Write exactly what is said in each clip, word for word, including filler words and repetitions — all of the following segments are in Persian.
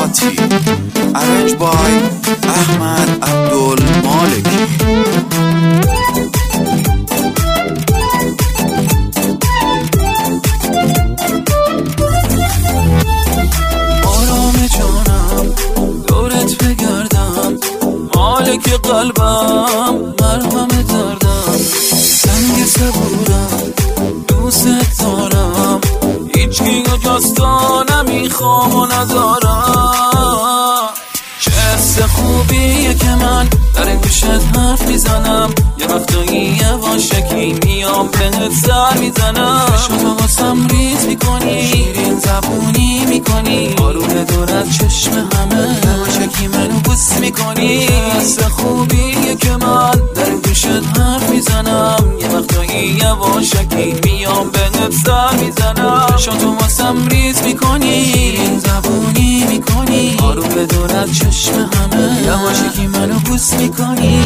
آتی ارنج بای احمد عبدالمالکی. آرام جانم دورت بگردم، مالک قلبم مرهم دردم، سنگ صبورم دوست دارم، هیچکی جز تو نمیخوام و ندارم. چه حس خوبیه که من در گوشت حرف میزنم، یه وقتایی یواشکی میام بهت سر میزنم، چشماتو واسم ریز میکنی، شیرین زبونی میکنی، آروم دورت چشم همه یواشکی منو بوس میکنی. چه حس خوبیه که من در گوشت حرف میزنم، یه وقتایی یواشکی میام بهت سر میزنم، چشماتو واسم ریز میکنی، شیرین زبونی میکنی، آروم دورت چشم همه یواشکی منو بوس میکنی.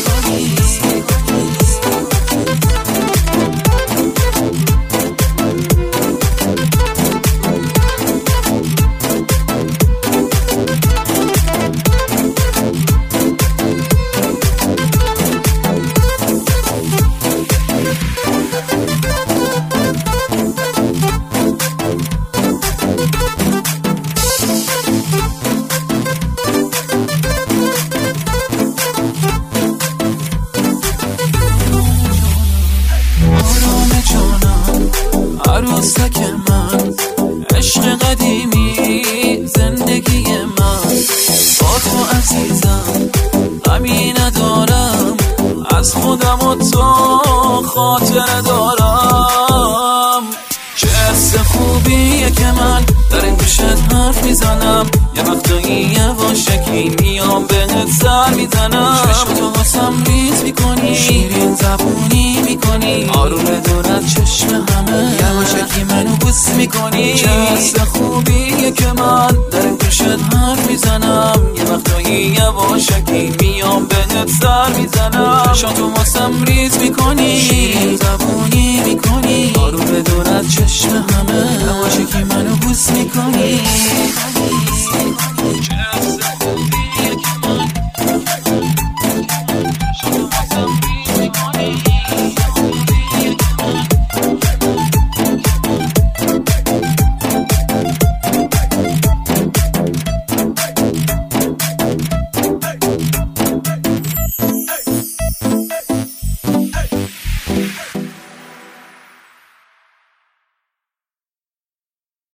عروسک من، عشق قدیمی زندگی من، با تو عزیزم غمی ندارم، از خودم و تو خاطر دارم. چه حس خوبیه که من در گوشت حرف میزنم، یه وقتایی یواشکی میام بهت سر میزنم، چشماتو واسم ریز میکنی، شیرین زبونی میکنی، آروم دورت چشم همه یواشکی منو بوس میکنی. چه حس خوبیه که من در گوشت حرف میزنم، یه وقتایی یواشکی میام بهت سر میزنم، چشماتو واسم ریز میکنی، شیرین زبونی میکنی،